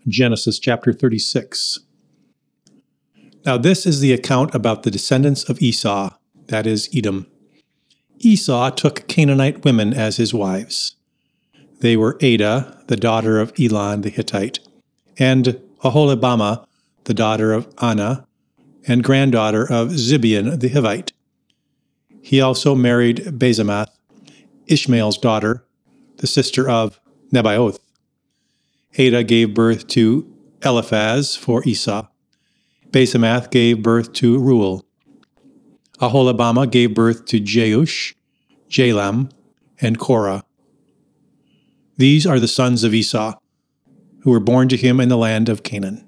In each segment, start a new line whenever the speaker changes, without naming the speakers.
Genesis chapter 36. Now this is the account about the descendants of Esau, that is, Edom. Esau took Canaanite women as his wives. They were Adah, the daughter of Elon the Hittite, and Aholibamah, the daughter of Anah, and granddaughter of Zibeon the Hivite. He also married Basemath, Ishmael's daughter, the sister of Nebaioth. Adah gave birth to Eliphaz for Esau. Basemath gave birth to Reuel. Aholibamah gave birth to Jeush, Jalam, and Korah. These are the sons of Esau, who were born to him in the land of Canaan.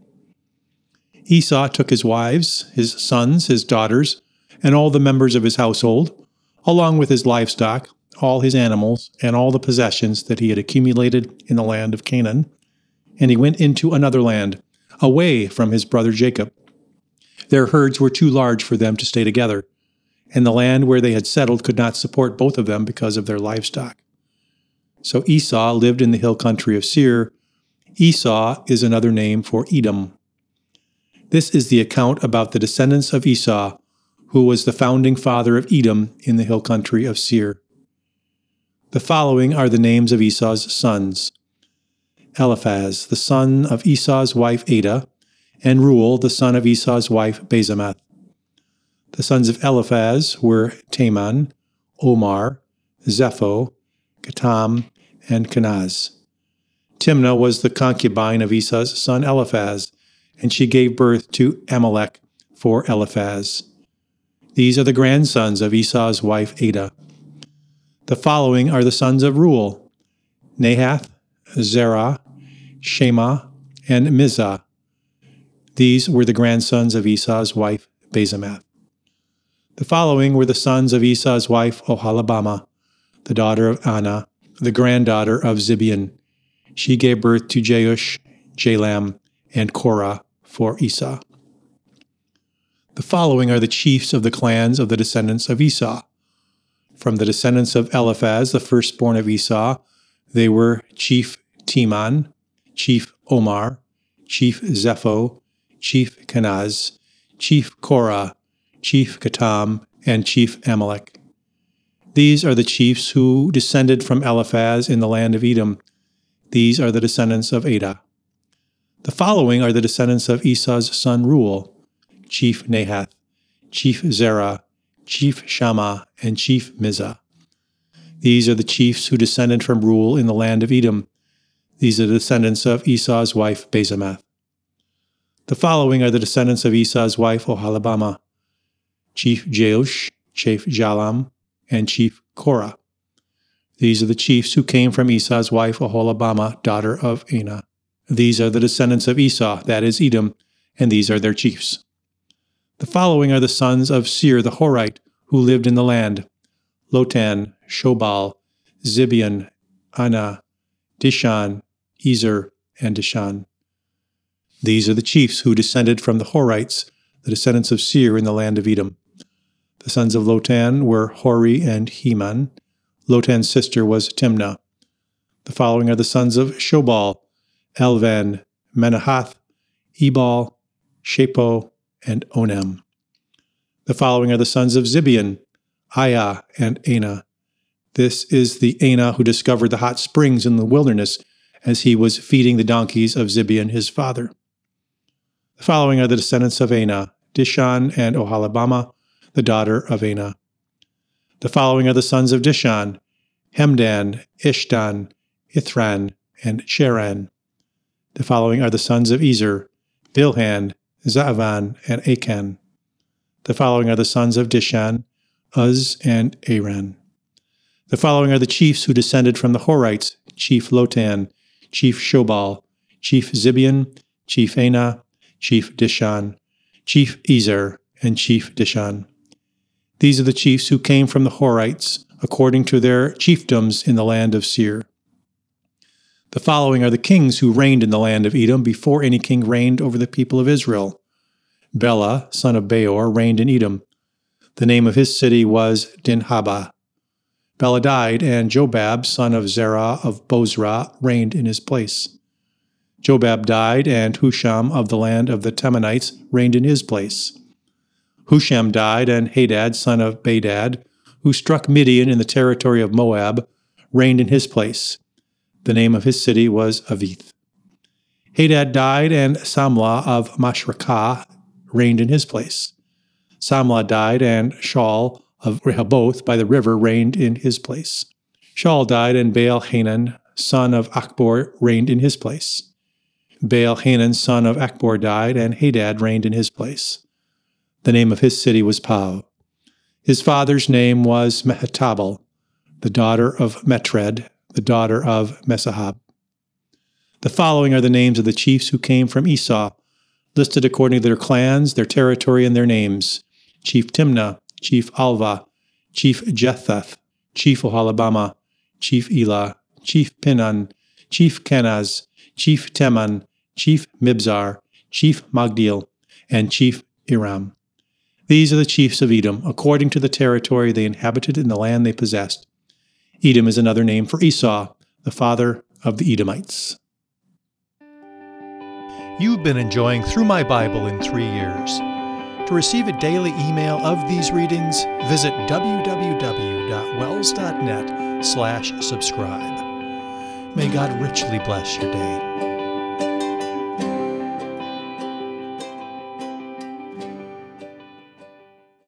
Esau took his wives, his sons, his daughters, and all the members of his household, along with his livestock, all his animals, and all the possessions that he had accumulated in the land of Canaan, and he went into another land, away from his brother Jacob. Their herds were too large for them to stay together, and the land where they had settled could not support both of them because of their livestock. So Esau lived in the hill country of Seir. Esau is another name for Edom. This is the account about the descendants of Esau, who was the founding father of Edom in the hill country of Seir. The following are the names of Esau's sons: Eliphaz, the son of Esau's wife Adah, and Reuel, the son of Esau's wife Basemath. The sons of Eliphaz were Teman, Omar, Zepho, Gatam, and Kenaz. Timnah was the concubine of Esau's son Eliphaz, and she gave birth to Amalek for Eliphaz. These are the grandsons of Esau's wife Adah. The following are the sons of Reuel: Nahath, Zerah, Shema, and Mizah. These were the grandsons of Esau's wife Basemath. The following were the sons of Esau's wife Oholibamah, the daughter of Anah, the granddaughter of Zibeon. She gave birth to Jeush, Jalam, and Korah for Esau. The following are the chiefs of the clans of the descendants of Esau. From the descendants of Eliphaz, the firstborn of Esau, they were Chief Teman, Chief Omar, Chief Zepho, Chief Kenaz, Chief Korah, Chief Gatam, and Chief Amalek. These are the chiefs who descended from Eliphaz in the land of Edom. These are the descendants of Adah. The following are the descendants of Esau's son Reuel: Chief Nahath, Chief Zerah, Chief Shammah, and Chief Mizah. These are the chiefs who descended from Reuel in the land of Edom. These are the descendants of Esau's wife Basemath. The following are the descendants of Esau's wife Oholibamah: Chief Jeush, Chief Jalam, and Chief Korah. These are the chiefs who came from Esau's wife Oholibamah, daughter of Anah. These are the descendants of Esau, that is Edom, and these are their chiefs. The following are the sons of Seir the Horite, who lived in the land: Lotan, Shobal, Zibeon, Anah, Dishan, Ezer, and Dishan. These are the chiefs who descended from the Horites, the descendants of Seir in the land of Edom. The sons of Lotan were Hori and Heman. Lotan's sister was Timnah. The following are the sons of Shobal: Elvan, Menahath, Ebal, Shepo, and Onem. The following are the sons of Zibeon: Aiah and Anah. This is the Anah who discovered the hot springs in the wilderness as he was feeding the donkeys of Zibeon his father. The following are the descendants of Anah: Dishan and Oholibamah, the daughter of Anah. The following are the sons of Dishan: Hemdan, Ishdan, Ithran, and Cheran. The following are the sons of Ezer: Bilhan, Zaavan, and Achan. The following are the sons of Dishan: Uz and Aran. The following are the chiefs who descended from the Horites: Chief Lotan, Chief Shobal, Chief Zibeon, Chief Anah, Chief Dishan, Chief Ezer, and Chief Dishan. These are the chiefs who came from the Horites, according to their chiefdoms in the land of Seir. The following are the kings who reigned in the land of Edom before any king reigned over the people of Israel. Bela, son of Beor, reigned in Edom. The name of his city was Dinhabah. Bela died, and Jobab, son of Zerah of Bozrah, reigned in his place. Jobab died, and Husham of the land of the Temanites reigned in his place. Husham died, and Hadad, son of Bedad, who struck Midian in the territory of Moab, reigned in his place. The name of his city was Avith. Hadad died, and Samlah of Mashrakah reigned in his place. Samlah died, and Shaul of Rehoboth by the river reigned in his place. Shaul died, and Baal-Hanan, son of Achbor, reigned in his place. Baal-Hanan, son of Achbor, died, and Hadad reigned in his place. The name of his city was Pau. His father's name was Mehetabel, the daughter of Metred, the daughter of Mesahab. The following are the names of the chiefs who came from Esau, listed according to their clans, their territory, and their names. Chief Timnah, Chief Alva, Chief Jethath, Chief Oholibamah, Chief Elah, Chief Pinon, Chief Kenaz, Chief Teman, Chief Mibzar, Chief Magdiel, and Chief Iram. These are the chiefs of Edom, according to the territory they inhabited in the land they possessed. Edom is another name for Esau, the father of the Edomites. You've been enjoying Through My Bible in 3 Years. To receive a daily email of these readings, visit www.wells.net/subscribe. May God richly bless your day.